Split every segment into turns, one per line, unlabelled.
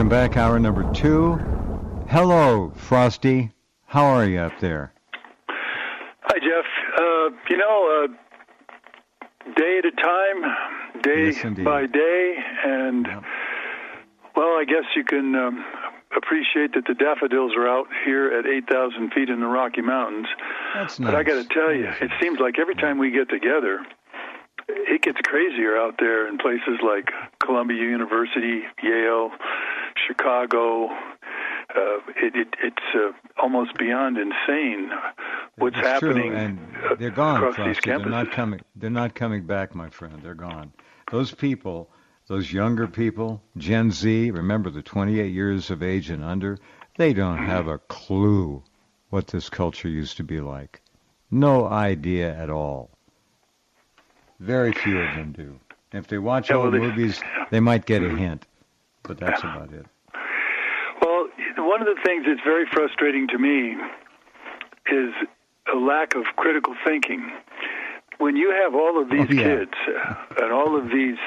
Welcome back, hour number 2. Hello, Frosty. How are you up there?
Hi, Jeff. Day at a time, day by day, and, well, I guess you can appreciate that the daffodils are out here at 8,000 feet in the Rocky Mountains.
That's nice.
But I got to tell you, it seems like every time we get together, it gets crazier out there in places like Columbia University, Yale, Chicago. It's almost beyond insane what's happening.
True, and they're gone,
across
Frosty.
these campuses.
They're not coming back, my friend. They're gone. Those people, those younger people, Gen Z, remember the 28 years of age and under, they don't have a clue what this culture used to be like. No idea at all. Very few of them do. If they watch old movies, they might get a hint, but that's about it.
Well, one of the things that's very frustrating to me is a lack of critical thinking. When you have all of these kids and all of these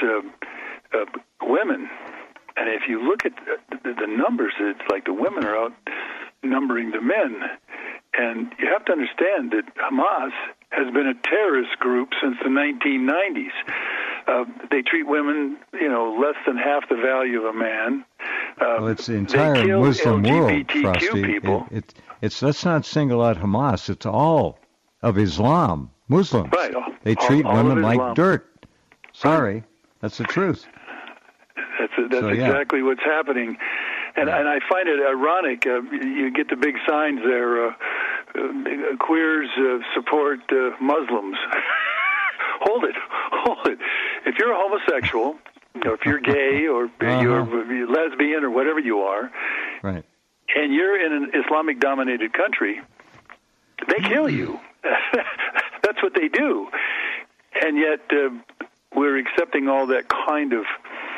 women, and if you look at the numbers, it's like the women are outnumbering the men. And you have to understand that Hamas has been a terrorist group since the 1990s. They treat women, less than half the value of a man.
Well, it's the entire Muslim world, Frosty.
People.
Let's not single out Hamas. It's all of Islam, Muslims.
Right.
They treat women like dirt. Sorry, that's the truth.
That's exactly what's happening. And I find it ironic. You get the big signs there, queers support Muslims. Hold it. If you're a homosexual, or if you're gay, or you're lesbian, or whatever you are,
right,
and you're in an Islamic-dominated country, they kill you. That's what they do. And yet we're accepting all that kind of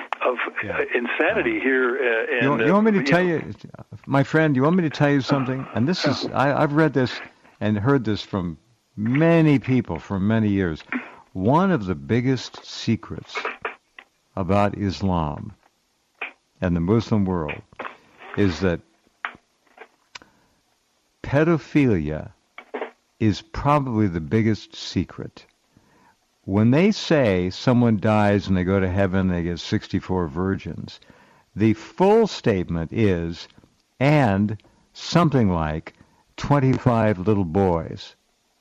insanity here.
You want me to tell you, my friend, you want me to tell you something? And this is, I've read this and heard this from many people for many years. One of the biggest secrets about Islam and the Muslim world is that pedophilia is probably the biggest secret. When they say someone dies and they go to heaven, they get 64 virgins, the full statement is, and something like 25 little boys.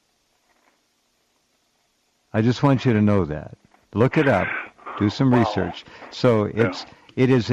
I just want you to know that. Look it up. Do some research. So it's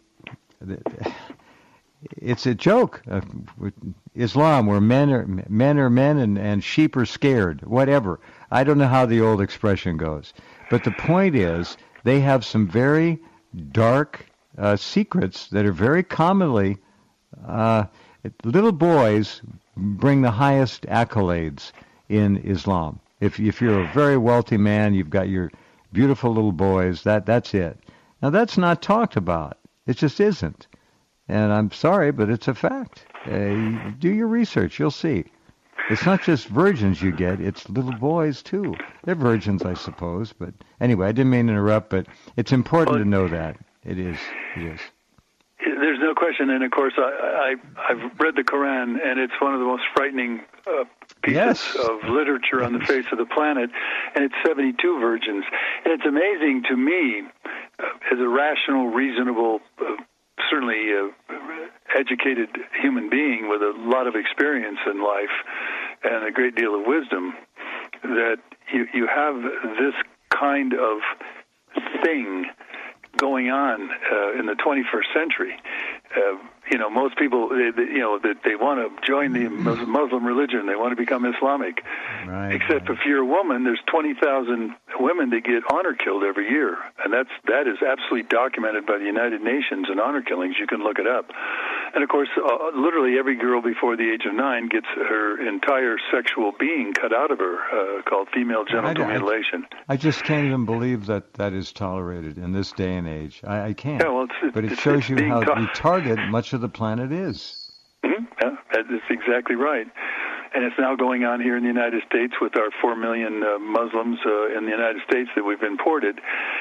a joke. Islam, where men are men and sheep are scared. Whatever. I don't know how the old expression goes, but the point is they have some very dark secrets that are very commonly. Little boys bring the highest accolades in Islam. If you're a very wealthy man, you've got your beautiful little boys. That's it. Now that's not talked about. It just isn't. And I'm sorry, but it's a fact. Do your research. You'll see. It's not just virgins you get. It's little boys, too. They're virgins, I suppose. But anyway, I didn't mean to interrupt, but it's important to know that. It is.
There's no question. And, of course, I've read the Quran, and it's one of the most frightening pieces of literature on the face of the planet. And it's 72 virgins. And it's amazing to me, as a rational, reasonable, certainly educated human being with a lot of experience in life and a great deal of wisdom, that you have this kind of thing going on in the 21st century. Most people, they want to join the Muslim religion. They want to become Islamic.
Right,
Except if you're a woman, there's 20,000 women that get honor killed every year. And that is absolutely documented by the United Nations in honor killings. You can look it up. And, of course, literally every girl before the age of 9 gets her entire sexual being cut out of her, called female genital mutilation.
I just can't even believe that is tolerated in this day and age. I can't.
Yeah, well,
but it shows you how retarded much of the planet is.
Mm-hmm. Yeah, that's exactly right. And it's now going on here in the United States with our 4 million Muslims in the United States that we've imported.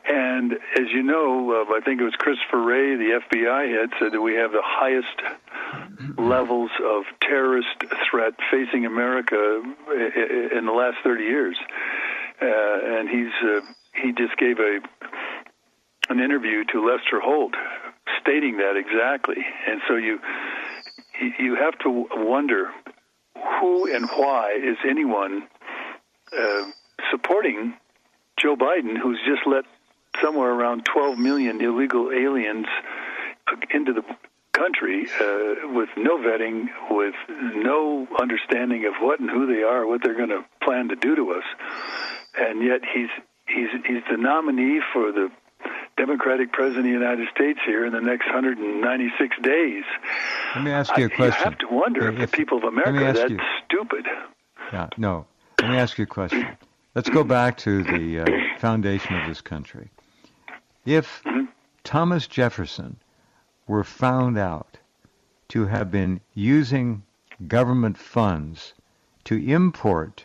And as you know, I think it was Christopher Wray, the FBI head, said that we have the highest levels of terrorist threat facing America in the last 30 years. And he just gave an interview to Lester Holt stating that exactly. And so you have to wonder who and why is anyone supporting Joe Biden, who's just let somewhere around 12 million illegal aliens into the country with no vetting, with no understanding of what and who they are, what they're going to plan to do to us. And yet he's the nominee for the Democratic President of the United States here in the next 196 days.
Let me ask you a question.
You have to wonder if the people of America are that stupid.
Yeah, no. Let me ask you a question. Let's go back to the foundation of this country. If Thomas Jefferson were found out to have been using government funds to import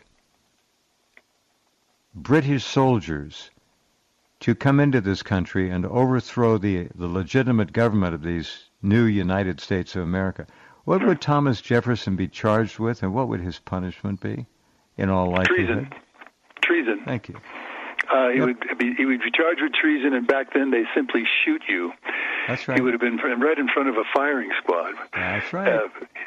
British soldiers to come into this country and overthrow the legitimate government of these new United States of America, what would Thomas Jefferson be charged with, and what would his punishment be, in all likelihood?
Treason.
Thank you.
He would be charged with treason, and back then they simply shoot you.
That's right.
He would have been right in front of a firing squad.
That's right.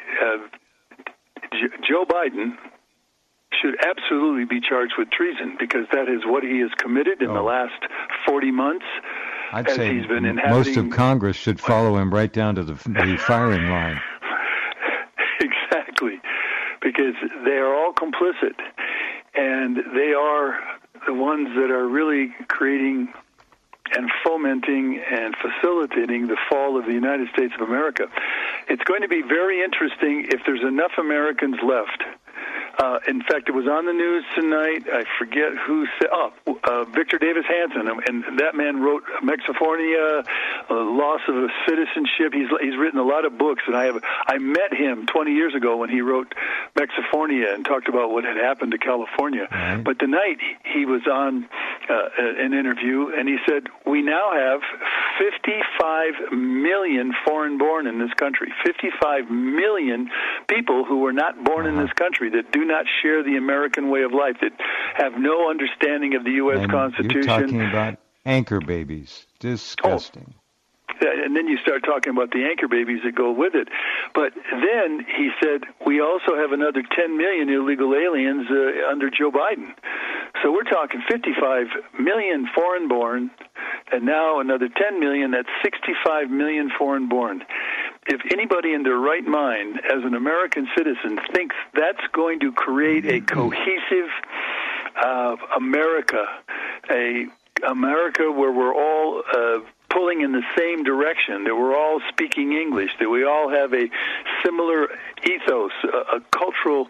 Joe Biden should absolutely be charged with treason, because that is what he has committed in the last 40 months.
I'd say he's been most of Congress should follow him right down to the firing line.
Exactly, because they are all complicit, and they are the ones that are really creating and fomenting and facilitating the fall of the United States of America. It's going to be very interesting if there's enough Americans left. In fact, it was on the news tonight. I forget who said. Victor Davis Hanson, and that man wrote Mexifornia, Loss of Citizenship. He's written a lot of books, and I met him 20 years ago when he wrote Mexifornia and talked about what had happened to California.
Right.
But tonight he was on an interview, and he said we now have 55 million foreign-born in this country. 55 million people who were not born in this country, that do not share the American way of life, that have no understanding of the U.S. Constitution.
You're talking about anchor babies. Disgusting.
And then you start talking about the anchor babies that go with it. But then he said, we also have another 10 million illegal aliens under Joe Biden. So we're talking 55 million foreign-born, and now another 10 million, that's 65 million foreign-born. If anybody in their right mind, as an American citizen, thinks that's going to create a cohesive America, a America where we're all pulling in the same direction, that we're all speaking English, that we all have a similar ethos, a cultural,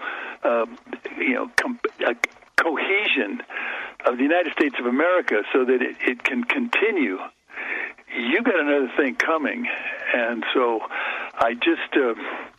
a cohesion of the United States of America, so that it can continue. You got another thing coming, and so I just,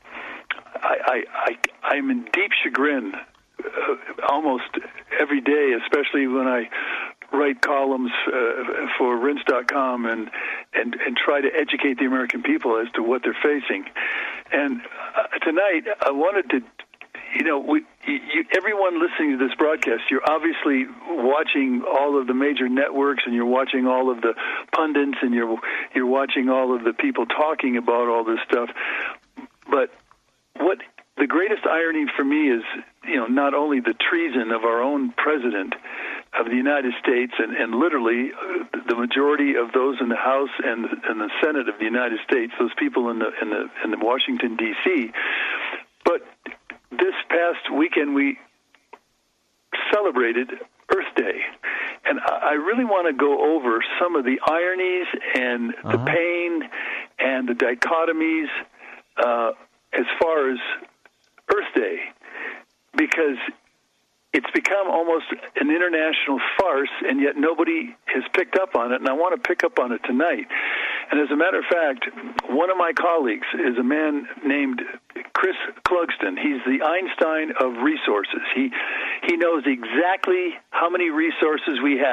I'm in deep chagrin almost every day, especially when I write columns for Rense.com and try to educate the American people as to what they're facing. And tonight, I wanted to, everyone listening to this broadcast, you're obviously watching all of the major networks, and you're watching all of the pundits, and you're watching all of the people talking about all this stuff. But what the greatest irony for me is, not only the treason of our own president of the United States, and literally the majority of those in the House and the Senate of the United States, those people in the Washington D.C. But this past weekend we celebrated Earth Day, and I really want to go over some of the ironies and the pain and the dichotomies as far as Earth Day, because it's become almost an international farce, and yet nobody has picked up on it, and I want to pick up on it tonight. And as a matter of fact, one of my colleagues is a man named Chris Clugston. He's the Einstein of resources. He knows exactly how many resources we have,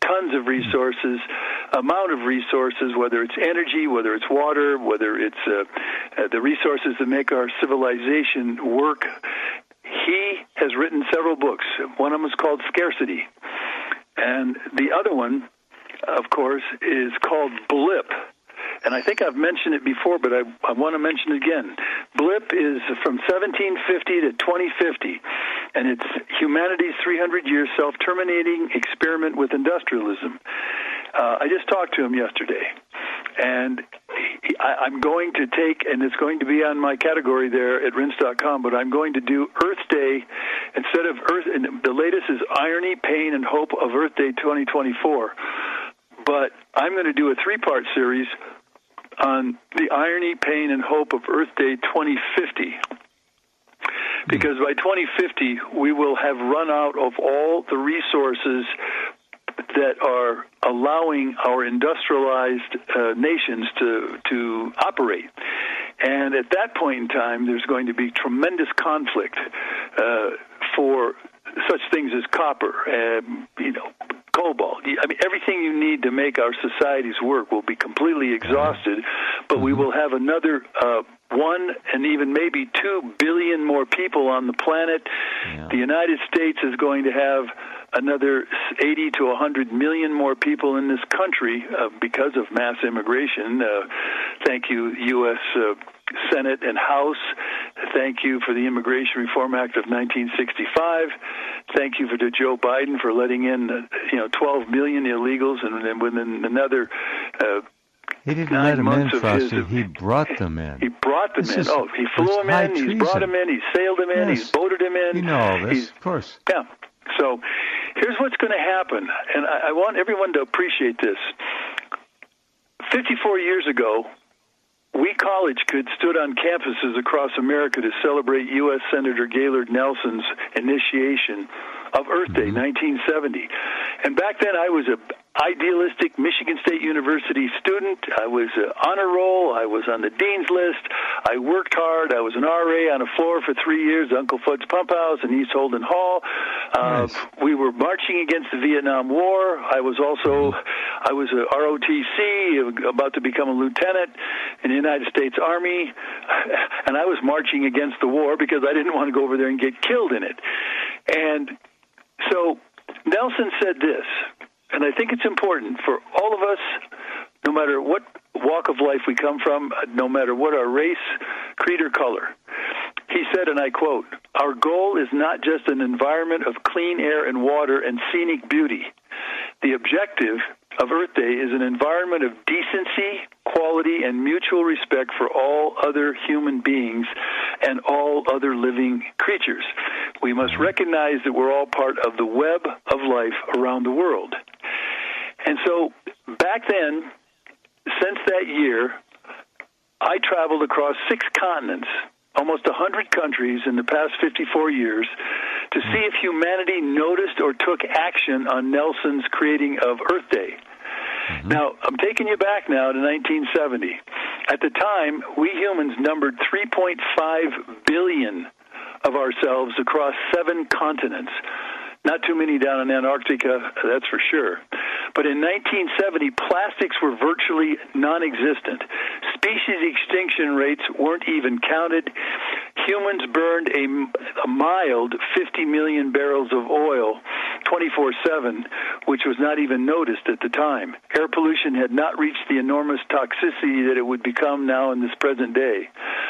tons of resources, amount of resources, whether it's energy, whether it's water, whether it's the resources that make our civilization work. He has written several books. One of them is called Scarcity. And the other one, of course, is called Blip. And I think I've mentioned it before, but I want to mention it again. Blip is from 1750 to 2050, and it's humanity's 300-year self-terminating experiment with industrialism. I just talked to him yesterday, and I'm going to take, and it's going to be on my category there at Rinse.com, but I'm going to do Earth Day instead of Earth, and the latest is Irony, Pain, and Hope of Earth Day 2024. But I'm going to do a 3-part series on the irony, pain, and hope of Earth Day 2050. Because by 2050, we will have run out of all the resources that are allowing our industrialized nations to operate. And at that point in time, there's going to be tremendous conflict for such things as copper, cobalt. I mean, everything you need to make our societies work will be completely exhausted, but we will have another 1 and even maybe 2 billion more people on the planet. Yeah. The United States is going to have another 80 to 100 million more people in this country because of mass immigration. Thank you, U.S. Senate and House. Thank you for the Immigration Reform Act of 1965. Thank you to Joe Biden for letting in 12 million illegals, and then within another
he didn't let them in, Frosty. He brought them in.
He brought them in. He flew them in. He's brought them in. He's sailed them in. Yes. He's boated them in.
You know all this, of course.
Yeah. So here's what's going to happen, and I want everyone to appreciate this. 54 years ago, we college kids stood on campuses across America to celebrate U.S. Senator Gaylord Nelson's initiation of Earth Day, 1970. And back then, I was an idealistic Michigan State University student. I was honor roll. I was on the dean's list. I worked hard. I was an RA on a floor for 3 years, Uncle Fudd's Pump House in East Holden Hall. Nice. We were marching against the Vietnam War. I was a ROTC, about to become a lieutenant in the United States Army, and I was marching against the war because I didn't want to go over there and get killed in it. And so Nelson said this, and I think it's important for all of us, no matter what walk of life we come from, no matter what our race, creed, or color. He said, and I quote, "Our goal is not just an environment of clean air and water and scenic beauty. The objective of Earth Day is an environment of decency, quality, and mutual respect for all other human beings and all other living creatures. We must recognize that we're all part of the web of life around the world." And so back then, since that year, I traveled across 6 continents, almost 100 countries in the past 54 years, to see if humanity noticed or took action on Nelson's creating of Earth Day. Now, I'm taking you back now to 1970. At the time, we humans numbered 3.5 billion of ourselves across 7 continents. Not too many down in Antarctica, that's for sure. But in 1970, plastics were virtually non-existent. Species extinction rates weren't even counted. Humans burned a mild 50 million barrels of oil 24/7, which was not even noticed at the time. Air pollution had not reached the enormous toxicity that it would become now in this present day.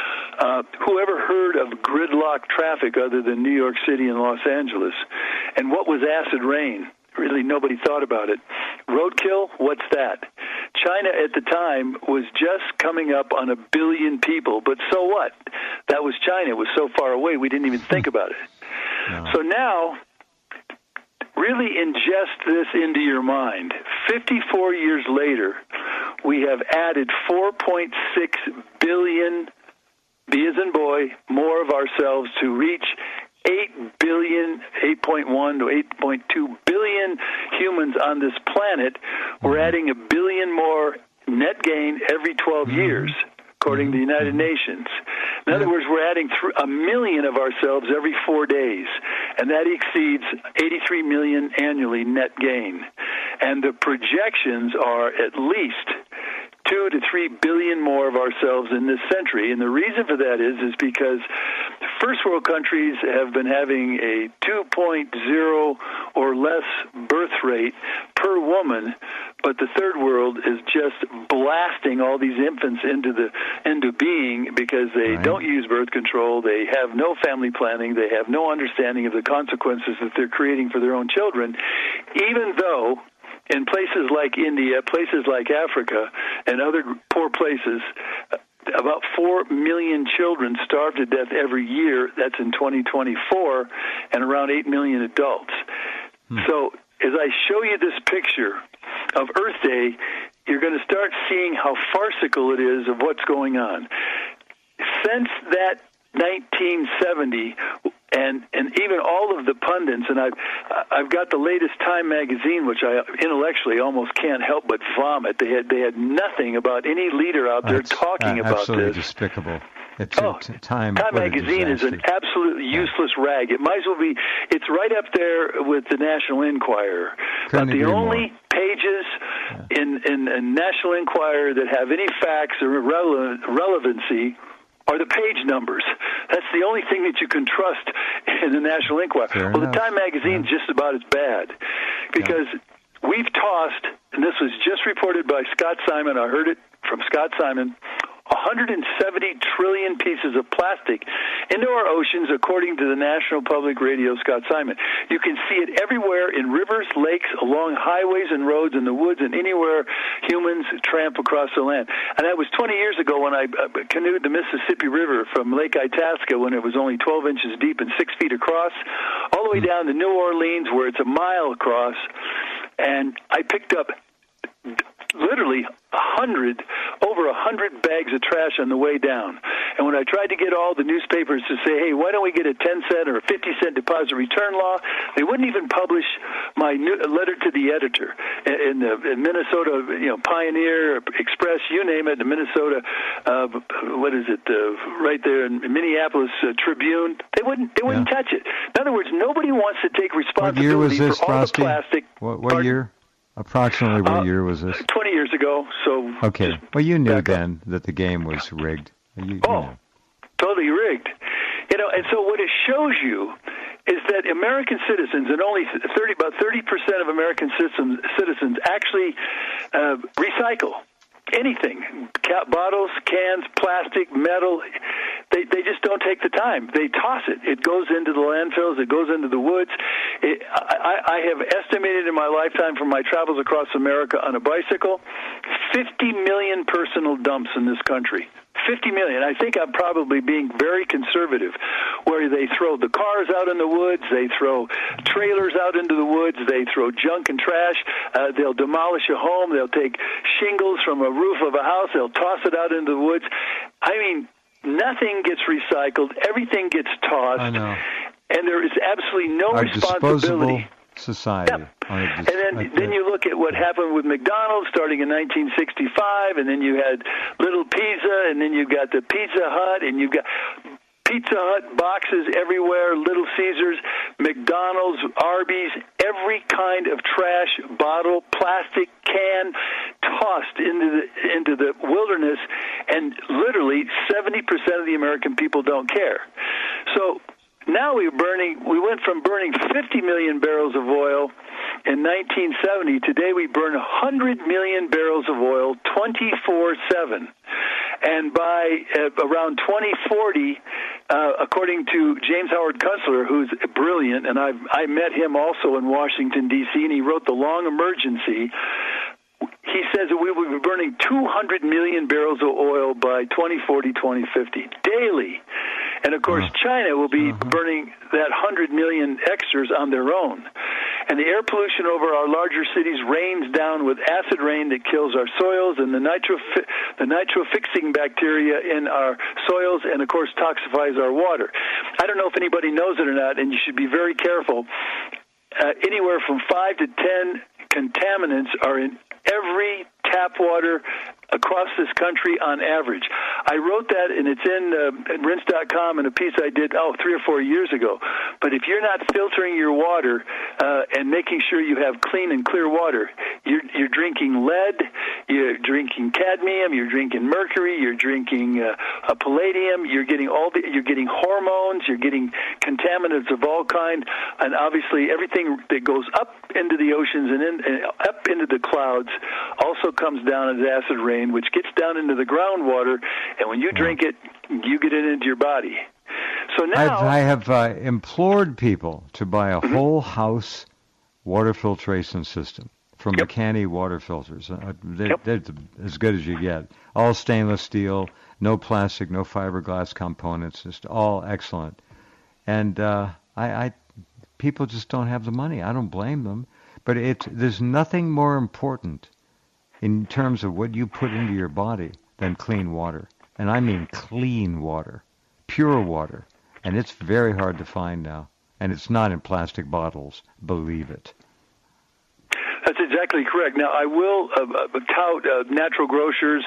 Whoever heard of gridlock traffic other than New York City and Los Angeles? And what was acid rain? Really, nobody thought about it. Roadkill, what's that? China at the time was just coming up on 1 billion people, but so what? That was China. It was so far away, we didn't even think about it. No. So now, really ingest this into your mind. 54 years later, we have added 4.6 billion, B as in boy, more of ourselves to reach 8 billion, 8.1 to 8.2 billion humans on this planet. We're adding 1 billion more net gain every 12 years, according to the United Nations. In other words, we're adding 1 million of ourselves every 4 days, and that exceeds 83 million annually net gain. And the projections are at least 2 to 3 billion more of ourselves in this century. And the reason for that is because first world countries have been having a 2.0 or less birth rate per woman, but the third world is just blasting all these infants into being because they don't use birth control, they have no family planning, they have no understanding of the consequences that they're creating for their own children, even though in places like India, places like Africa, and other poor places, about 4 million children starve to death every year. That's in 2024, and around 8 million adults. So as I show you this picture of Earth Day, you're going to start seeing how farcical it is of what's going on. Since that 1970, and even all of the pundits, and I've got the latest Time magazine, which I intellectually almost can't help but vomit. They had nothing about any leader out there talking about this.
Absolutely despicable. Time
magazine is an absolutely useless rag. It might as well be. It's right up there with the National Enquirer. But the only pages in National Enquirer that have any facts or relevancy are the page numbers. That's the only thing that you can trust in the National Enquirer. The Time magazine's just about as bad because we've tossed, and this was just reported by Scott Simon, I heard it from Scott Simon, 170 trillion pieces of plastic into our oceans, according to the National Public Radio, Scott Simon. You can see it everywhere in rivers, lakes, along highways and roads, in the woods, and anywhere humans tramp across the land. And that was 20 years ago when I canoed the Mississippi River from Lake Itasca when it was only 12 inches deep and 6 feet across, all the way down to New Orleans where it's a mile across. And I picked up literally over 100 bags of trash on the way down. And when I tried to get all the newspapers to say, hey, why don't we get a 10-cent or a 50-cent deposit return law, they wouldn't even publish my letter to the editor. In Minnesota, Pioneer, Express, you name it, the Minnesota, right there in Minneapolis Tribune, they wouldn't touch it. In other words, nobody wants to take responsibility for all the plastic.
What year? Approximately what year was this?
20 years ago. So
okay. Well, you knew then that the game was rigged. You know.
Totally rigged. And so what it shows you is that American citizens, and only about 30% of American citizens actually recycle anything. Bottles, cans, plastic, metal. They just don't take the time. They toss it. It goes into the landfills. It goes into the woods. I have estimated in my lifetime from my travels across America on a bicycle, 50 million personal dumps in this country. 50 million. I think I'm probably being very conservative, where they throw the cars out in the woods, they throw trailers out into the woods, they throw junk and trash, they'll demolish a home, they'll take shingles from a roof of a house, they'll toss it out into the woods. I mean, nothing gets recycled, everything gets tossed.
I know.
And there is absolutely no responsibility.
Disposable society.
Yep. And then you look at what happened with McDonald's starting in 1965, and then you had Little Pizza, and then you got the Pizza Hut, and you got Pizza Hut boxes everywhere, Little Caesars, McDonald's, Arby's, every kind of trash, bottle, plastic, can, tossed into the wilderness, and literally 70% of the American people don't care. So now we went from burning 50 million barrels of oil in 1970. Today we burn 100 million barrels of oil 24/7. And by around 2040, according to James Howard Kunstler, who's brilliant, and I met him also in Washington, D.C., and he wrote The Long Emergency, he says that we will be burning 200 million barrels of oil by 2040, 2050, daily. And, of course, China will be burning that 100 million extras on their own. And the air pollution over our larger cities rains down with acid rain that kills our soils and the nitro-fixing bacteria in our soils and, of course, toxifies our water. I don't know if anybody knows it or not, and you should be very careful. Anywhere from 5 to 10 contaminants are in every tap water across this country on average. I wrote that, and it's in rinse.com in a piece I did 3 or 4 years ago. But if you're not filtering your water and making sure you have clean and clear water, you're drinking lead, you're drinking cadmium, you're drinking mercury, you're drinking palladium, you're getting hormones, you're getting contaminants of all kind, and obviously everything that goes up into the oceans and up into the clouds also comes down as acid rain, which gets down into the groundwater, and when you drink it, you get it into your body. So now
I have implored people to buy a whole house water filtration system from McCanny Water Filters. They're as good as you get. All stainless steel, no plastic, no fiberglass components, just all excellent. And people just don't have the money. I don't blame them. But there's nothing more important in terms of what you put into your body than clean water. And I mean clean water, pure water. And it's very hard to find now. And it's not in plastic bottles, believe it.
That's exactly correct. Now, I will tout Natural Grocers.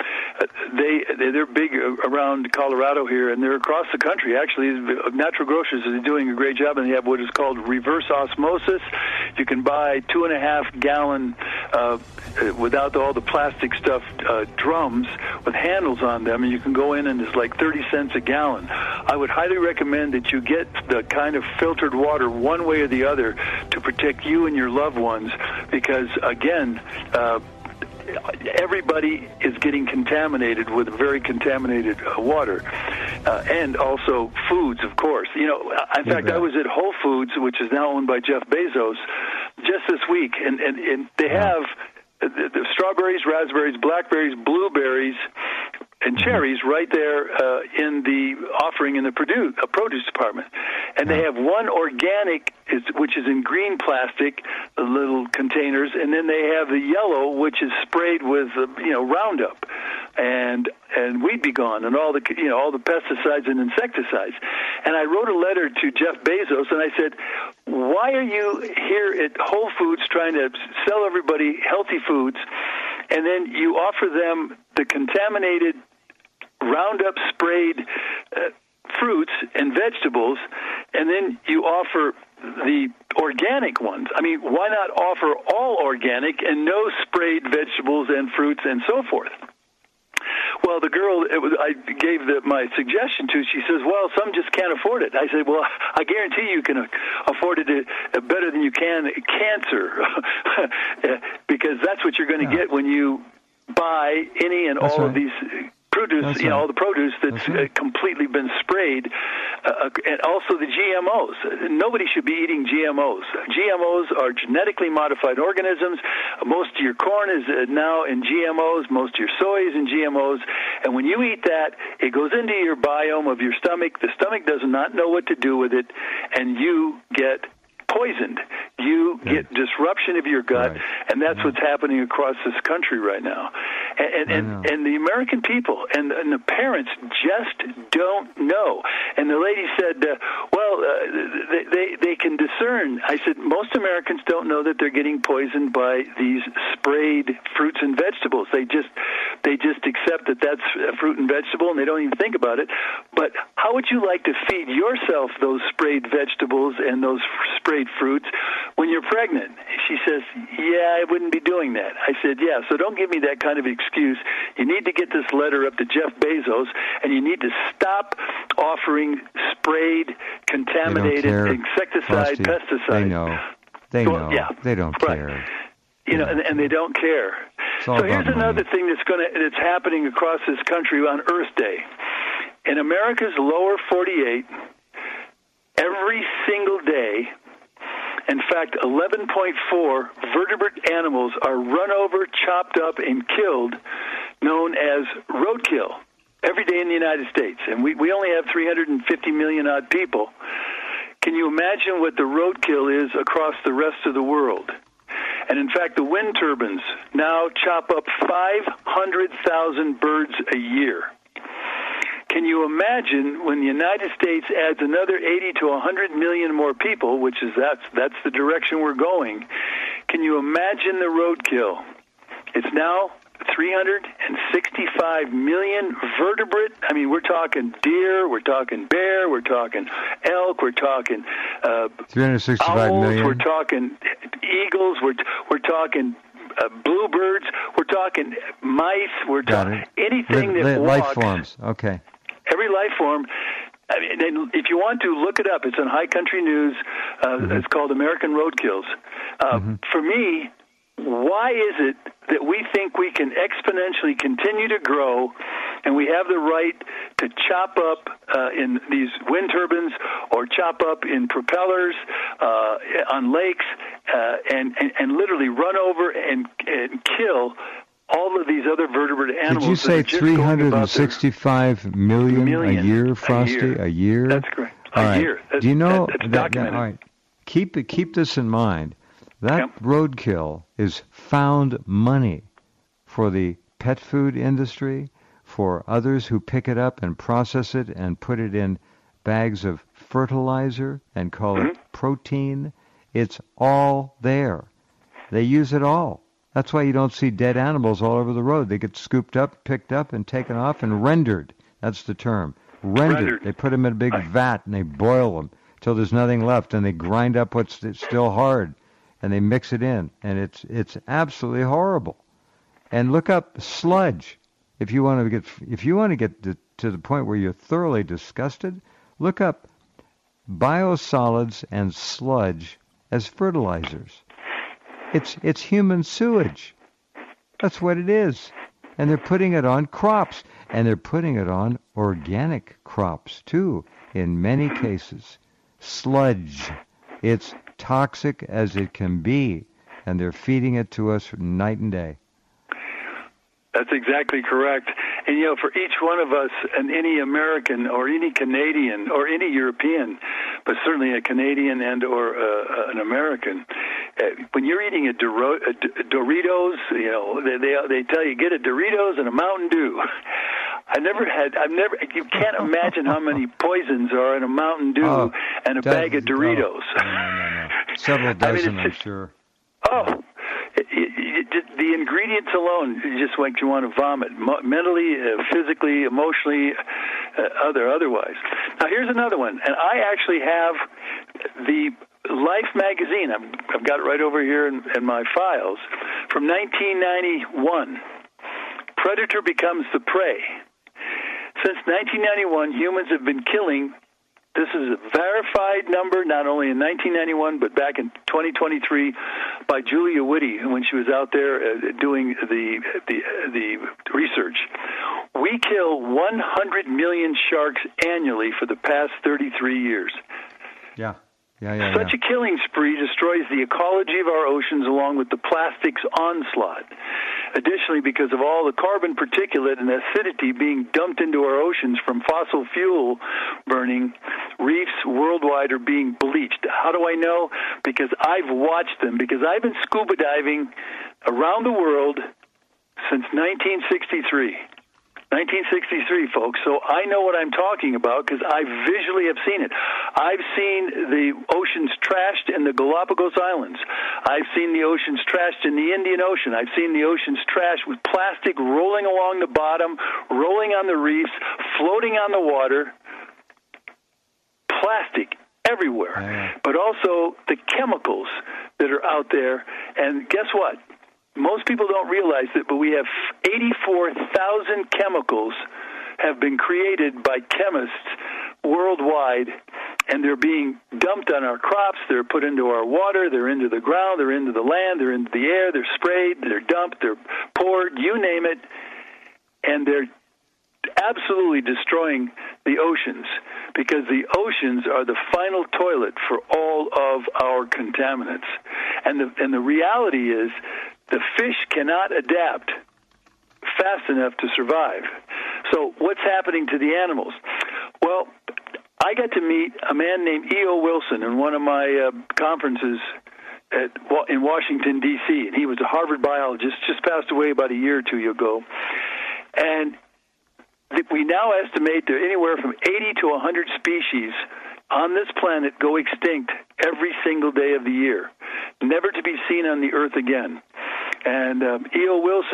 They're big around Colorado here, and they're across the country. Actually, Natural Grocers is doing a great job, and they have what is called reverse osmosis. You can buy 2.5-gallon, without all the plastic stuff, drums with handles on them, and you can go in and it's like 30 cents a gallon. I would highly recommend that you get the kind of filtered water one way or the other to protect you and your loved ones, because, again, everybody is getting contaminated with very contaminated water, and also foods, of course. You know, in fact, I was at Whole Foods, which is now owned by Jeff Bezos, just this week, and they have the strawberries, raspberries, blackberries, blueberries, and cherries right there in the offering in the produce department. And they have one organic, which is in green plastic, little containers, and then they have the yellow, which is sprayed with Roundup and Weed Be Gone and all the pesticides and insecticides. And I wrote a letter to Jeff Bezos, and I said, why are you here at Whole Foods trying to sell everybody healthy foods, and then you offer them the contaminated Roundup sprayed fruits and vegetables, and then you offer the organic ones? I mean, why not offer all organic and no sprayed vegetables and fruits and so forth? Well, the girl I gave my suggestion to, she says, well, some just can't afford it. I said, well, I guarantee you can afford it better than you can cancer, because that's what you're going to get when you buy any and all of these produce, all the produce that's completely been sprayed, and also the GMOs. Nobody should be eating GMOs. GMOs are genetically modified organisms. Most of your corn is now in GMOs. Most of your soy is in GMOs. And when you eat that, it goes into your biome of your stomach. The stomach does not know what to do with it, and you get poisoned. You get disruption of your gut, and that's what's happening across this country right now. And the American people and the parents just don't know. And the lady said, they can discern. I said, most Americans don't know that they're getting poisoned by these sprayed fruits and vegetables. They just accept that that's a fruit and vegetable, and they don't even think about it. But how would you like to feed yourself those sprayed vegetables and those sprayed fruits when you're pregnant? She says, I wouldn't be doing that. I said, so don't give me that kind of excuse. You need to get this letter up to Jeff Bezos, and you need to stop offering sprayed, contaminated insecticide, pesticide.
They know. They don't care.
And they don't care. So here's another thing that's happening across this country on Earth Day. In America's lower 48, every single day, in fact, 11.4 vertebrate animals are run over, chopped up, and killed, known as roadkill, every day in the United States. And we only have 350 million-odd people. Can you imagine what the roadkill is across the rest of the world? And in fact, the wind turbines now chop up 500,000 birds a year. Can you imagine when the United States adds another 80 to 100 million more people, which is that's the direction we're going? Can you imagine the roadkill? It's now 365 million vertebrate. I mean, we're talking deer, we're talking bear, we're talking elk, we're talking
365
owls,
million.
we're talking eagles, we're talking bluebirds, we're talking mice, we're talking anything that walks.
Life forms, okay.
Every life form. I mean, if you want to, look it up. It's on High Country News. It's called American Roadkills. For me, why is it that we think we can exponentially continue to grow and we have the right to chop up in these wind turbines or chop up in propellers on lakes and literally run over and kill all of these other vertebrate animals?
Did you say 365 million a year, Frosty? A year?
That's correct.
A
year.
Do you know?
That's documented.
All right. Keep this in mind. That roadkill is found money for the pet food industry, for others who pick it up and process it and put it in bags of fertilizer and call it protein. It's all there. They use it all. That's why you don't see dead animals all over the road. They get scooped up, picked up, and taken off and rendered. That's the term. Rendered. They put them in a big vat and they boil them till there's nothing left, and they grind up what's still hard, and they mix it in, and it's absolutely horrible. And look up sludge. If you want to get to the point where you're thoroughly disgusted, look up biosolids and sludge as fertilizers. It's human sewage. That's what it is. And they're putting it on crops. And they're putting it on organic crops, too, in many cases. Sludge. It's toxic as it can be. And they're feeding it to us night and day.
That's exactly correct. And, for each one of us, and any American or any Canadian or any European, but certainly a Canadian and or an American, when you're eating a Doritos, they tell you get a Doritos and a Mountain Dew. You can't imagine how many poisons are in a Mountain Dew and a bag of Doritos.
No. Several dozen, I'm sure.
Oh. The ingredients alone just make you want to vomit, mentally, physically, emotionally, otherwise. Now, here's another one, and I actually have the Life magazine. I've got it right over here in my files from 1991. Predator becomes the prey. Since 1991, humans have been killing. This is a verified number, not only in 1991, but back in 2023 by Julia Whitty, when she was out there doing the research. We kill 100 million sharks annually for the past 33 years.
Yeah.
Such a killing spree destroys the ecology of our oceans along with the plastics onslaught. Additionally, because of all the carbon particulate and acidity being dumped into our oceans from fossil fuel burning, reefs worldwide are being bleached. How do I know? Because I've watched them, because I've been scuba diving around the world since 1963. 1963, folks. So I know what I'm talking about because I visually have seen it. I've seen the oceans trashed in the Galapagos Islands. I've seen the oceans trashed in the Indian Ocean. I've seen the oceans trashed with plastic rolling along the bottom, rolling on the reefs, floating on the water. Plastic everywhere. But also the chemicals that are out there. And guess what? Most people don't realize it, but we have 84,000 chemicals have been created by chemists worldwide, and they're being dumped on our crops. They're put into our water. They're into the ground. They're into the land. They're into the air. They're sprayed. They're dumped. They're poured. You name it. And they're absolutely destroying the oceans because the oceans are the final toilet for all of our contaminants. And the reality is the fish cannot adapt fast enough to survive. So what's happening to the animals? Well, I got to meet a man named E.O. Wilson in one of my conferences in Washington, D.C., and he was a Harvard biologist, just passed away about a year or two ago. And we now estimate there are anywhere from 80 to 100 species on this planet go extinct every single day of the year, never to be seen on the earth again. And E.O. Wilson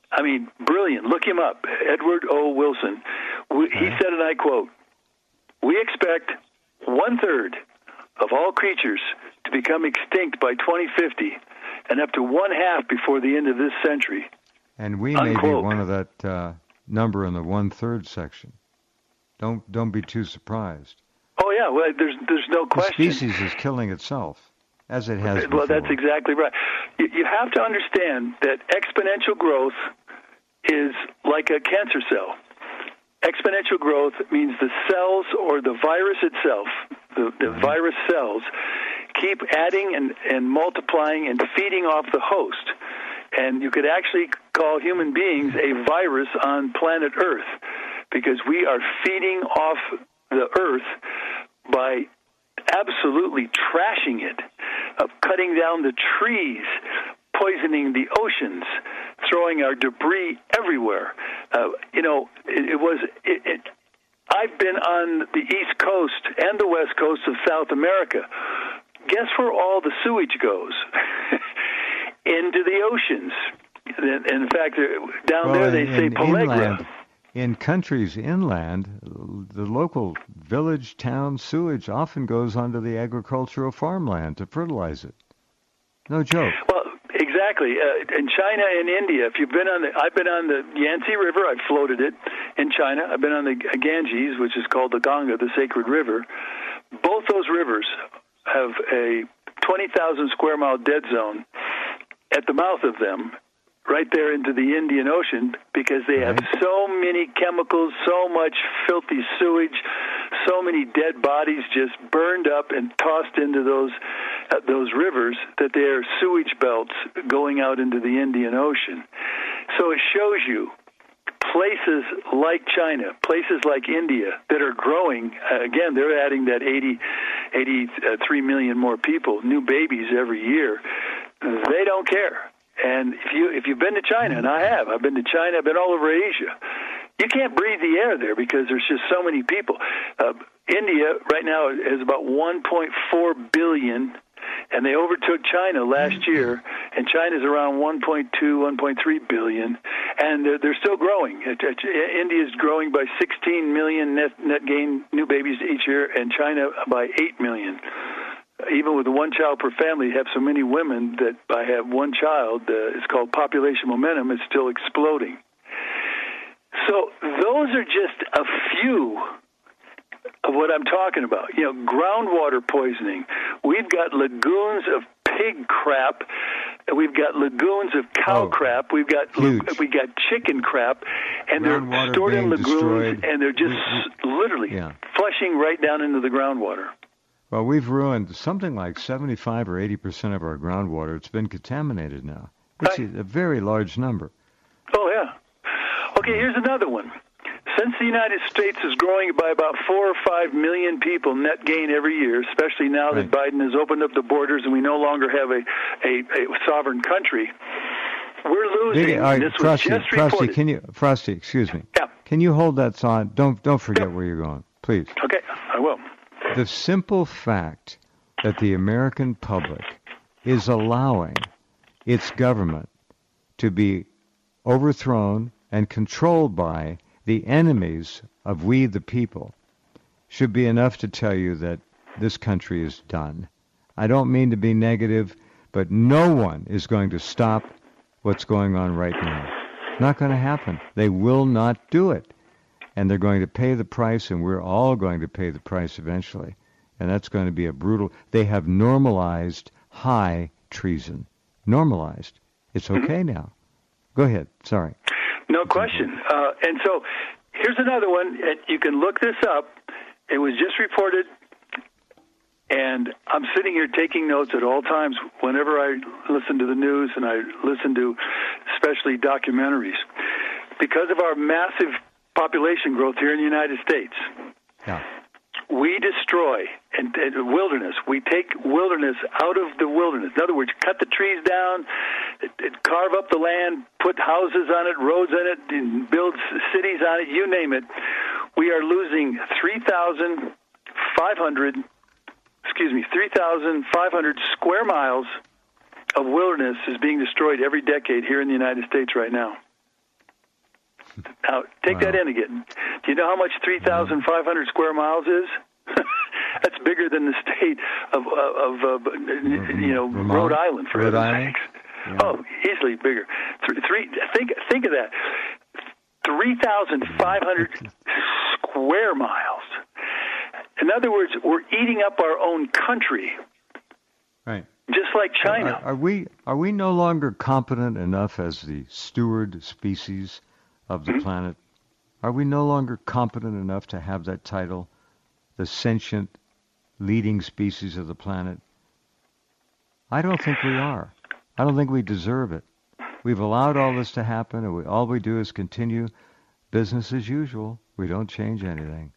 I mean, brilliant. Look him up, Edward O. Wilson. He said, and I quote, "We expect 1/3 of all creatures to become extinct by 2050 and up to 1/2 before the end of this century."
And we may be one of that number in the 1/3 section. Don't be too surprised.
Oh, yeah, well, there's no question.
The species is killing itself, as it has before.
Well, that's exactly right. You have to understand that exponential growth is like a cancer cell. Exponential growth means the cells or the virus itself, the virus cells, keep adding and multiplying and feeding off the host. And you could actually call human beings a virus on planet Earth, because we are feeding off the Earth by absolutely trashing it, cutting down the trees, poisoning the oceans, throwing our debris everywhere. I've been on the East Coast and the West Coast of South America. Guess where all the sewage goes? Into the oceans. In fact, down there they say Pellagra.
In countries inland, the local village, town sewage often goes onto the agricultural farmland to fertilize it. No joke.
Well, exactly. In China and India, if you've been I've been on the Yangtze River. I've floated it in China. I've been on the Ganges, which is called the Ganga, the sacred river. Both those rivers have a 20,000 square mile dead zone at the mouth of them, right there into the Indian Ocean, because they have so many chemicals, so much filthy sewage, so many dead bodies just burned up and tossed into those rivers that they are sewage belts going out into the Indian Ocean. So it shows you places like China, places like India that are growing. Again, they're adding that 83 million more people, new babies every year. They don't care. And if you've been to China, and I've been to China, I've been all over Asia, you can't breathe the air there because there's just so many people. India right now has about 1.4 billion, and they overtook China last year, and China's around 1.2, 1.3 billion, and they're still growing. India's growing by 16 million net gain new babies each year, and China by 8 million. Even with the one child per family, you have so many women that by have one child, it's called population momentum, it's still exploding. So those are just a few of what I'm talking about. Groundwater poisoning. We've got lagoons of pig crap. We've got lagoons of cow crap. We got chicken crap, and they're stored in lagoons, destroyed. And they're just literally flushing right down into the groundwater.
Well, we've ruined something like 75 or 80% of our groundwater. It's been contaminated now. It's a very large number.
Oh, yeah. Okay, here's another one. Since the United States is growing by about 4 or 5 million people net gain every year, especially now that Biden has opened up the borders and we no longer have a sovereign country, we're losing.
Frosty, excuse me.
Yeah.
Can you hold that thought? Don't forget where you're going, please.
Okay, I will.
The simple fact that the American public is allowing its government to be overthrown and controlled by the enemies of we the people should be enough to tell you that this country is done. I don't mean to be negative, but no one is going to stop what's going on right now. Not going to happen. They will not do it. And they're going to pay the price, and we're all going to pay the price eventually. And that's going to be a brutal... They have normalized high treason. Normalized. It's okay now. Go ahead. Sorry.
No question. And so here's another one. You can look this up. It was just reported, and I'm sitting here taking notes at all times whenever I listen to the news and I listen to especially documentaries. Because of our massive population growth here in the United States, we destroy and wilderness. We take wilderness out of the wilderness. In other words, cut the trees down, carve up the land, put houses on it, roads in it, and build cities on it, you name it. We are losing 3,500 square miles of wilderness is being destroyed every decade here in the United States right now. Now, take that in again. Do you know how much 3,500 square miles is? That's bigger than the state of Rhode Island, for heaven's sakes. Yeah. Oh, easily bigger. Think of that. 3,500 square miles. In other words, we're eating up our own country.
Right.
Just like China.
Are we no longer competent enough as the steward species of the planet? Are we no longer competent enough to have that title, the sentient leading species of the planet? I don't think we are. I don't think we deserve it. We've allowed all this to happen, and all we do is continue business as usual. We don't change anything.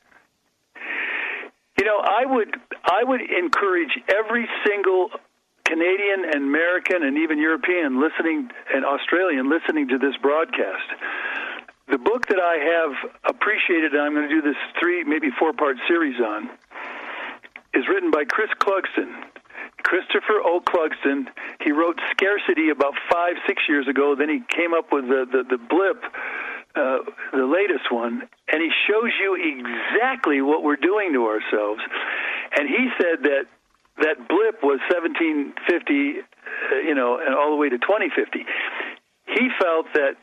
You know, I would encourage every single Canadian and American and even European listening and Australian listening to this broadcast. The book that I have appreciated, and I'm going to do this 3, maybe 4-part series on, is written by Chris Clugston. Christopher O. Clugston. He wrote Scarcity about 5-6 years ago. Then he came up with the Blip, the latest one, and he shows you exactly what we're doing to ourselves. And he said that blip was 1750, and all the way to 2050. He felt that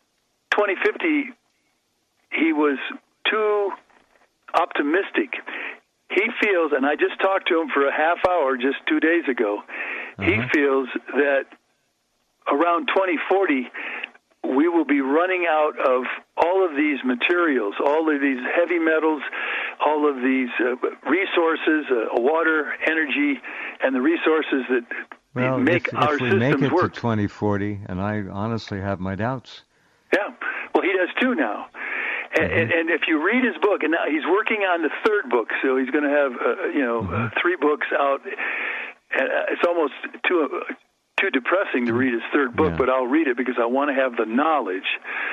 2050 he was too optimistic. He feels, and I just talked to him for a half hour just 2 days ago, he feels that around 2040 we will be running out of all of these materials, all of these heavy metals, all of these resources, water, energy, and the resources that make our systems work. If we make it to
2040, and I honestly have my doubts.
Yeah, well, he does too now. And if you read his book, and now he's working on the 3rd book, so he's going to have 3 books out. It's almost too depressing to read his 3rd book, but I'll read it because I want to have the knowledge.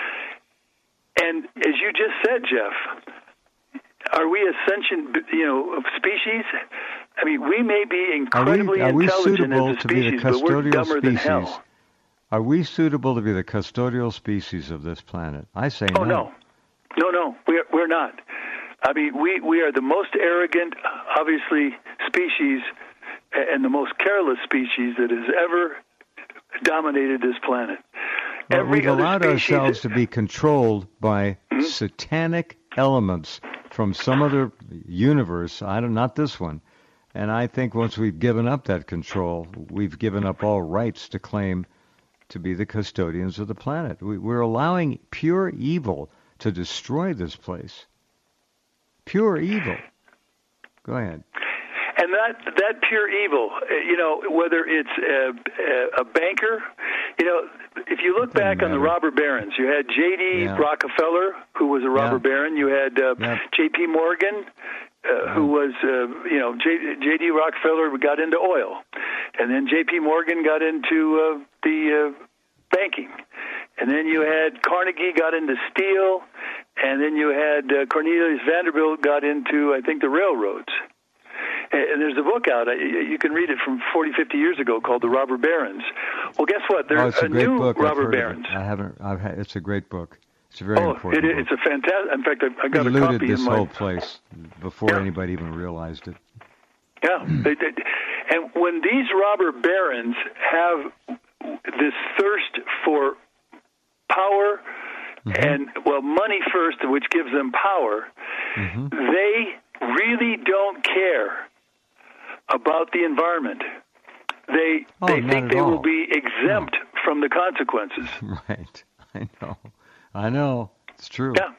And as you just said, Jeff, are we a sentient, species? I mean, we may be incredibly intelligent as a species, but we're dumber than hell.
Are we suitable to be the custodial species of this planet? I say no.
Oh, no. No, we're not. I mean, we are the most arrogant, obviously, species and the most careless species that has ever dominated this planet.
Well, we've allowed ourselves to be controlled by satanic elements from some other universe, not this one. And I think once we've given up that control, we've given up all rights to claim to be the custodians of the planet. We're allowing pure evil to destroy this place. Pure evil. Go ahead.
And that pure evil, whether it's a banker, if you look back on the robber barons, you had J.D. Rockefeller, who was a robber baron. You had J.P. Morgan, who was, J.D. Rockefeller got into oil. And then J.P. Morgan got into the banking. And then you had Carnegie got into steel. And then you had Cornelius Vanderbilt got into, I think, the railroads. And there's a book out. You can read it from 40, 50 years ago called The Robber Barons. Well, guess what? There's a new book. Robber Barons.
It's a great book. It's a very important book.
It's a fantastic. In fact, I got a copy.
Looted this whole place before anybody even realized it.
Yeah. And when these robber barons have this thirst for power and, money first, which gives them power, they really don't care about the environment. They think they will be exempt from the consequences.
Right. I know. It's true.
Yeah.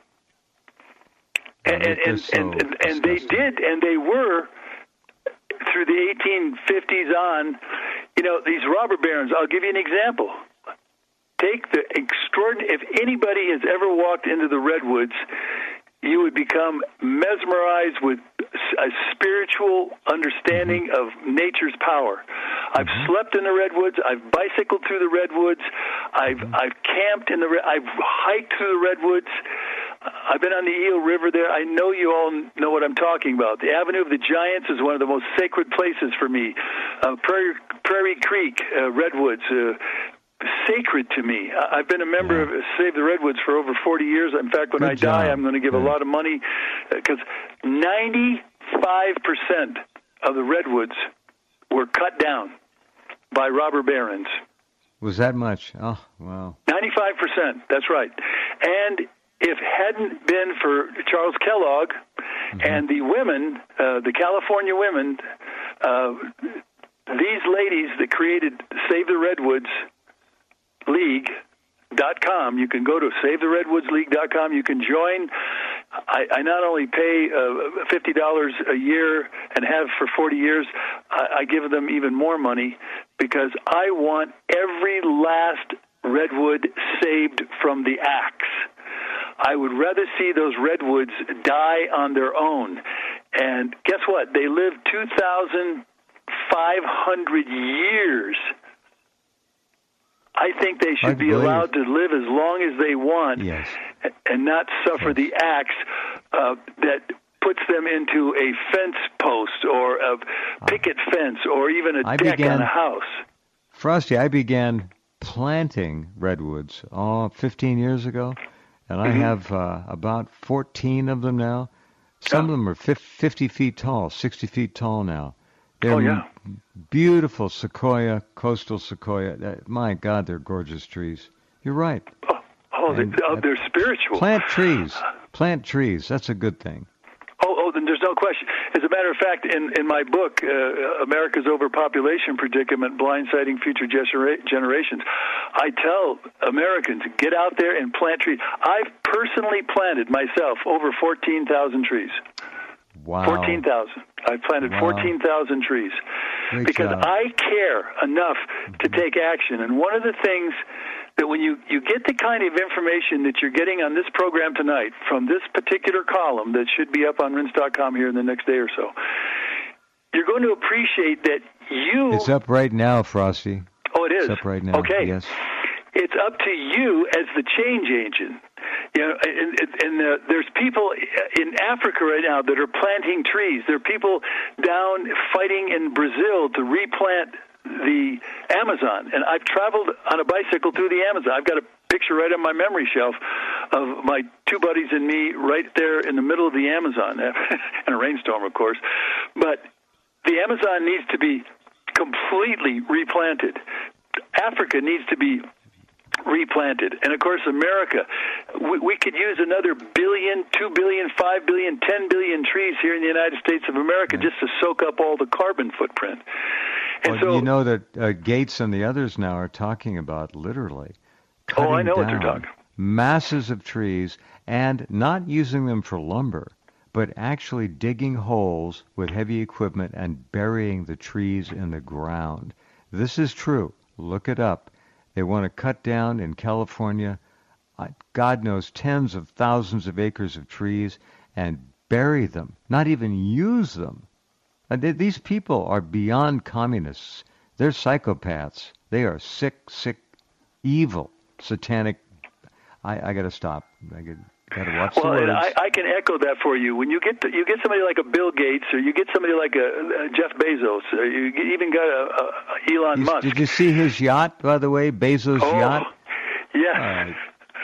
And they did, and they were, through the 1850s on, these robber barons. I'll give you an example. Take the extraordinary, if anybody has ever walked into the redwoods, you would become mesmerized with a spiritual understanding of nature's power. I've slept in the redwoods. I've bicycled through the redwoods. I've camped in I've hiked through the redwoods. I've been on the Eel River there. I know you all know what I'm talking about. The Avenue of the Giants is one of the most sacred places for me. Prairie Creek, redwoods, sacred to me. I've been a member of Save the Redwoods for over 40 years. In fact, when I die, I'm going to give a lot of money because 95% of the redwoods were cut down by robber barons.
Was that much? Oh, wow.
95%, that's right. And if it hadn't been for Charles Kellogg and the women, the California women, these ladies that created Save the Redwoods League.com, you can go to SaveTheRedwoodsLeague.com. You can join. I not only pay $50 a year and have for 40 years, I give them even more money because I want every last redwood saved from the axe. I would rather see those redwoods die on their own. And guess what? They live 2,500 years. I think they should be allowed to live as long as they want and not suffer the axe that puts them into a fence post or a picket fence or even a deck on a house.
Frosty, I began planting redwoods 15 years ago, and I have about 14 of them now. Some of them are 50 feet tall, 60 feet tall now. They're beautiful sequoia, coastal sequoia. My God, they're gorgeous trees. You're right.
They're spiritual.
Plant trees. Plant trees. That's a good thing.
Then there's no question. As a matter of fact, in my book, America's Overpopulation Predicament, Blindsiding Future Generations, I tell Americans, get out there and plant trees. I've personally planted myself over 14,000 trees.
Wow.
14,000. I've planted 14,000 trees because I care enough to take action. And one of the things that when you get the kind of information that you're getting on this program tonight from this particular column that should be up on Rense.com here in the next day or so, you're going to appreciate that you...
It's up right now, Frosty.
Oh, it is?
It's up right now,
okay.
Yes.
It's up to you as the change agent. You know, and there's people in Africa right now that are planting trees. There are people down fighting in Brazil to replant the Amazon. And I've traveled on a bicycle through the Amazon. I've got a picture right on my memory shelf of my two buddies and me right there in the middle of the Amazon, in a rainstorm, of course. But the Amazon needs to be completely replanted. Africa needs to be replanted. And, of course, America, we could use another billion, 2 billion, 5 billion, 10 billion trees here in the United States of America just to soak up all the carbon footprint. And
so, you know that Gates and the others now are talking about literally cutting
I know
down
what they're talking.
masses of trees and not using them for lumber, but actually digging holes with heavy equipment and burying the trees in the ground. This is true. Look it up. They want to cut down in California, God knows, tens of thousands of acres of trees and bury them, not even use them. These people are beyond communists. They're psychopaths. They are sick, evil, satanic. I got to stop. I got to watch the words.
I can echo that for you. When you get somebody like a Bill Gates, or you get somebody like a Jeff Bezos, or you even got a Elon Musk.
Did you see his yacht, by the way, Bezos' yacht?
Yeah.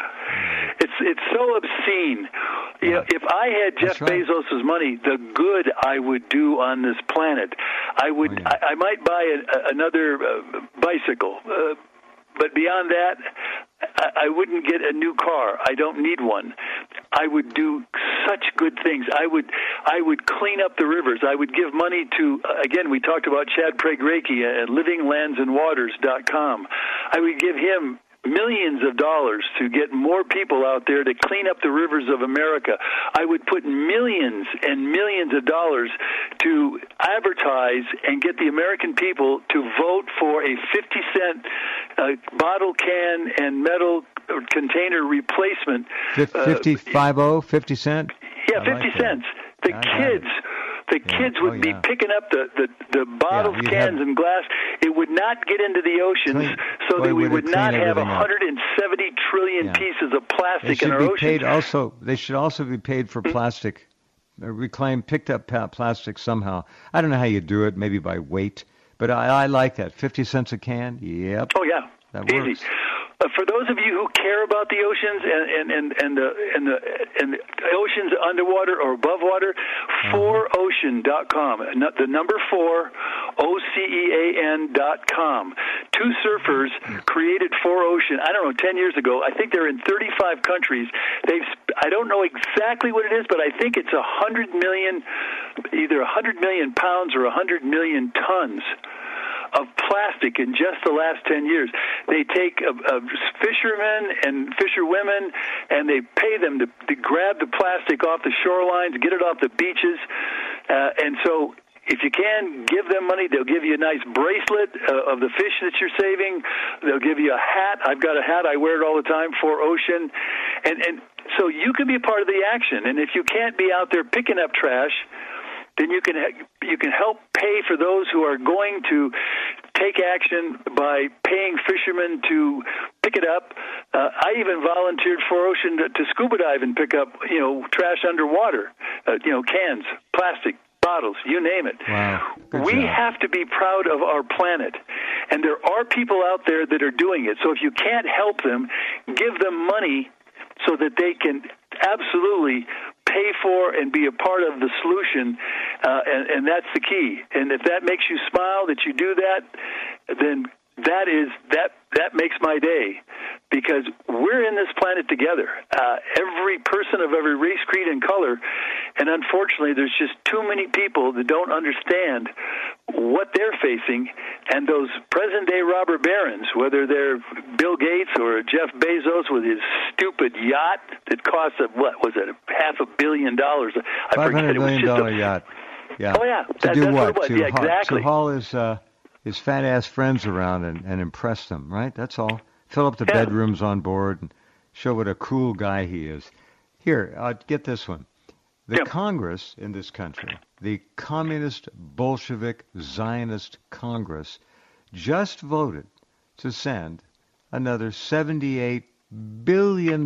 It's so obscene. You know, if I had Jeff Bezos' money, the good I would do on this planet, I would. I might buy another bicycle, but beyond that, I wouldn't get a new car. I don't need one. I would do such good things. I would clean up the rivers. I would give money to, again, we talked about Chad Pragraki at livinglandsandwaters.com. I would give him millions of dollars to get more people out there to clean up the rivers of America. I would put millions and millions of dollars to advertise and get the American people to vote for a 50-cent bottle, can, and metal container replacement.
50 cent?
Yeah, 50 cents. The kids would be picking up the bottles, cans, and glass. It would not get into the oceans, so that we would not have 170 trillion pieces of plastic in our oceans.
They should also be paid for plastic, picked up plastic somehow. I don't know how you do it, maybe by weight, but I like that. 50 cents a can? Yep.
Oh, yeah.
That works.
Easy. For those of you who care about the oceans and the oceans underwater or above water, 4ocean.com. The number 4, OCEAN.com. Two surfers created 4Ocean, I don't know, 10 years ago. I think they're in 35 countries. I don't know exactly what it is, but I think it's 100 million, either 100 million pounds or 100 million tons of plastic in just the last 10 years. They take fishermen and fisherwomen, and they pay them to grab the plastic off the shorelines, get it off the beaches, and so if you can, give them money. They'll give you a nice bracelet of the fish that you're saving. They'll give you a hat. I've got a hat. I wear it all the time, 4Ocean. And so you can be a part of the action. And if you can't be out there picking up trash, then you can help pay for those who are going to take action by paying fishermen to pick it up. I even volunteered 4Ocean to scuba dive and pick up, trash underwater, cans, plastic, bottles, you name it.
Wow.
We have to be proud of our planet. And there are people out there that are doing it. So if you can't help them, give them money so that they can absolutely pay for and be a part of the solution, and that's the key. And if that makes you smile that you do that, then that makes my day, because we're in this planet together. Every person of every race, creed, and color, and unfortunately there's just too many people that don't understand what they're facing, and those present-day robber barons, whether they're Bill Gates or Jeff Bezos with his stupid yacht that cost, $500 million?
$500 million yacht. Yeah.
Oh, yeah.
To do
that's
what?
What it was. Exactly.
To haul his fat-ass friends around and impress them, right? That's all. Fill up the bedrooms on board and show what a cool guy he is. Here, get this one. The Congress in this country, the Communist Bolshevik Zionist Congress, just voted to send another $78 billion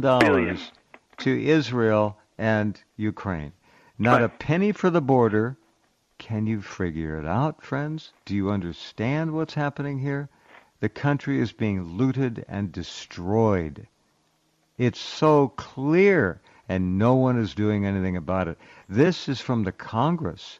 to Israel and Ukraine. Not a penny for the border. Can you figure it out, friends? Do you understand what's happening here? The country is being looted and destroyed. It's so clear, and no one is doing anything about it. This is from the Congress.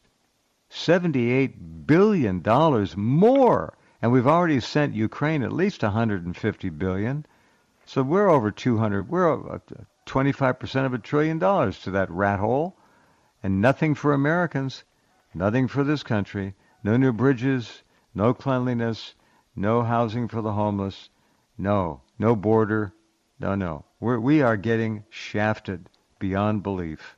$78 billion more, and we've already sent Ukraine at least $150 billion. So we're over 200. We're 25% of $1 trillion to that rat hole, and nothing for Americans. Nothing for this country. No new bridges, no cleanliness, no housing for the homeless, no border, no. We are getting shafted beyond belief.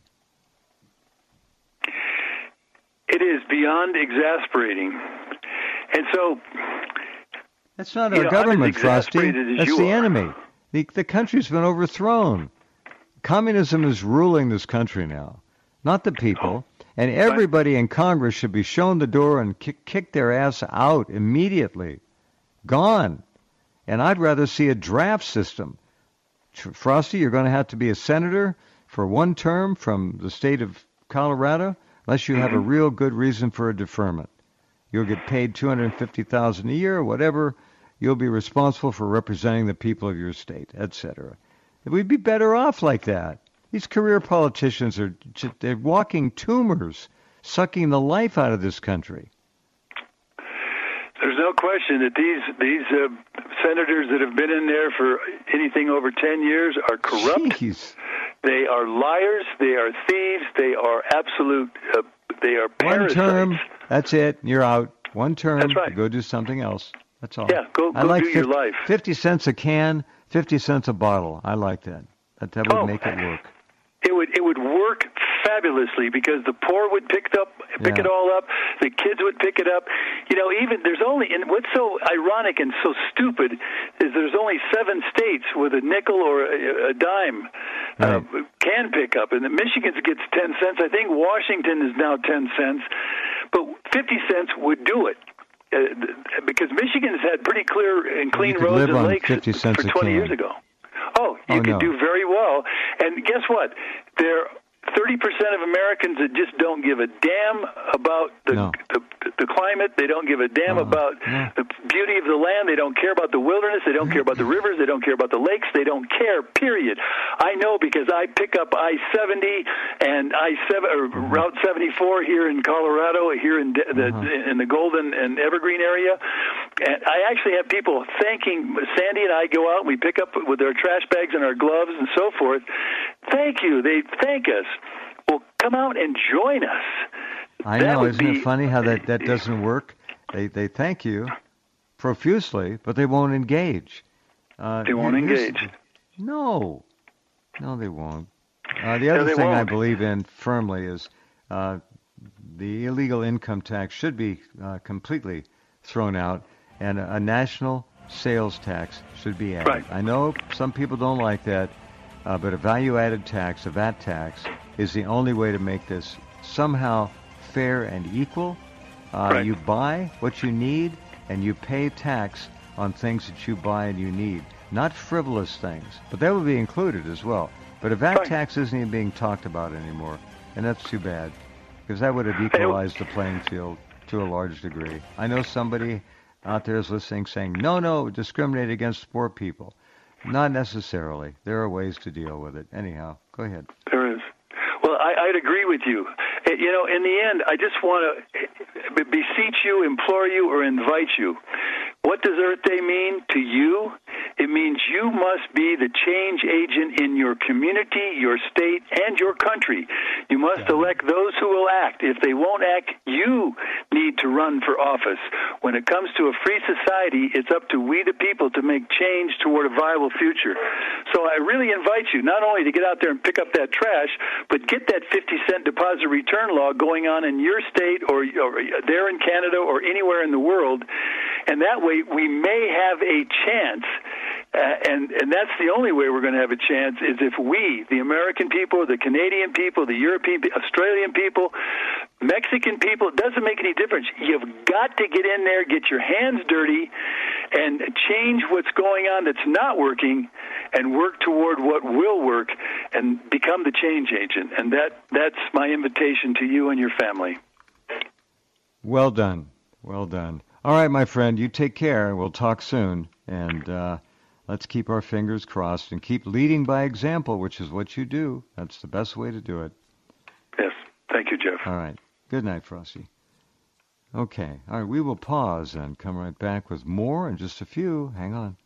It is beyond exasperating. And so...
That's not our government, Frosty. That's the enemy. The country's been overthrown. Communism is ruling this country now, not the people. And everybody in Congress should be shown the door and kick their ass out immediately. Gone. And I'd rather see a draft system. Frosty, you're going to have to be a senator for one term from the state of Colorado, unless you have a real good reason for a deferment. You'll get paid $250,000 a year or whatever. You'll be responsible for representing the people of your state, etc. We'd be better off like that. These career politicians they're walking tumors, sucking the life out of this country.
There's no question that these senators that have been in there for anything over 10 years are corrupt.
Jeez.
They are liars. They are thieves. They are absolute. They are parasites.
One term. That's it. You're out. One term.
That's right.
Go do something else. That's all.
Yeah. Go do your life.
50 cents a can. 50 cents a bottle. I like that. That would make it work.
It would work fabulously, because the poor would pick it all up. The kids would pick it up. Even and what's so ironic and so stupid is there's only 7 states with a nickel or a dime can pick up, and Michigan gets 10 cents. I think Washington is now 10 cents, but 50 cents would do it. Because Michigan's had pretty clear and clean roads and lakes for 20 years ago. You could do very well. And guess what? There are 30% of Americans that just don't give a damn about the the climate. They don't give a damn about the beauty of the land. They don't care about the wilderness. They don't care about the rivers. They don't care about the lakes. They don't care, period. I know because I pick up I-70 and Route 74 here in Colorado, here in the Golden and Evergreen area. And I actually have people thanking Sandy, and I go out and we pick up with our trash bags and our gloves and so forth. Thank you. They thank us. Well, come out and join us.
I know. Isn't it funny how that doesn't work? They thank you profusely, but they won't engage.
They won't engage.
No, they won't. The other thing I believe in firmly is the illegal income tax should be completely thrown out, and a national sales tax should be added.
Right.
I know some people don't like that, but a value-added tax, a VAT tax, is the only way to make this somehow fair and equal.
Right.
You buy what you need, and you pay tax on things that you buy and you need, not frivolous things. But that would be included as well. But a VAT tax isn't even being talked about anymore, and that's too bad, because that would have equalized the playing field to a large degree. I know somebody out there is listening saying, no, discriminate against poor people. Not necessarily. There are ways to deal with it. Anyhow, go ahead.
There is. Well, I'd agree with you. You know, in the end, I just want to beseech you, implore you, or invite you. What does Earth Day mean to you? It means you must be the change agent in your community, your state, and your country. You must elect those who will act. If they won't act, you need to run for office. When it comes to a free society, it's up to we the people to make change toward a viable future. So I really invite you not only to get out there and pick up that trash, but get that 50-cent deposit return law going on in your state or there in Canada or anywhere in the world. And that way we may have a chance, and that's the only way we're going to have a chance, is if we, the American people, the Canadian people, the European, Australian people, Mexican people, it doesn't make any difference. You've got to get in there, get your hands dirty, and change what's going on that's not working and work toward what will work and become the change agent. And that's my invitation to you and your family.
Well done. Well done. All right, my friend, you take care. We'll talk soon. And let's keep our fingers crossed and keep leading by example, which is what you do. That's the best way to do it.
Yes. Thank you, Jeff.
All right. Good night, Frosty. Okay. All right, we will pause and come right back with more in just a few. Hang on.